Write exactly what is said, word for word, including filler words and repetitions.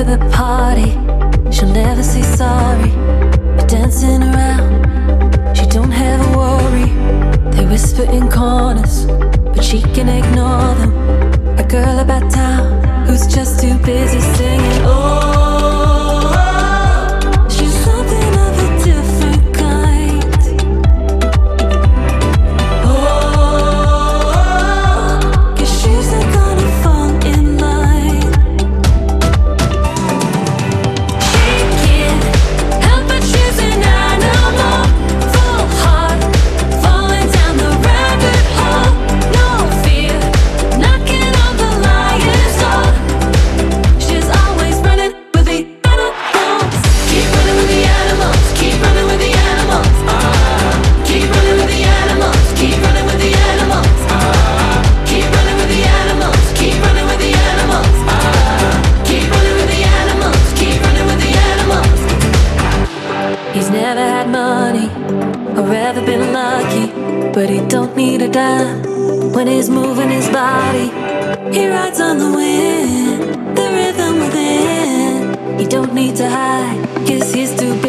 for the party. She'll never say sorry. You're dancing around, she don't have a worry. They whisper in corners, but she can ignore them. A girl about town who's just too busy singing. Oh, she's something of a different kind. Oh, 'cause she's not gonna fall in line. She can't help but choose an animal. Full heart, falling down the rabbit hole. No fear, knocking on the lion's door. She's always running with the animals. Keep running with the animals. Keep running with the animals. Keep running with the animals. Keep running with the animals. Keep running with the animals. Keep running with the animals. Keep running with the animals. Keep running with the animals. He's never had money or ever been lucky, but he don't need a dime when he's moving his body. He rides on the wind, the rhythm within. He don't need to hide, 'cause he's too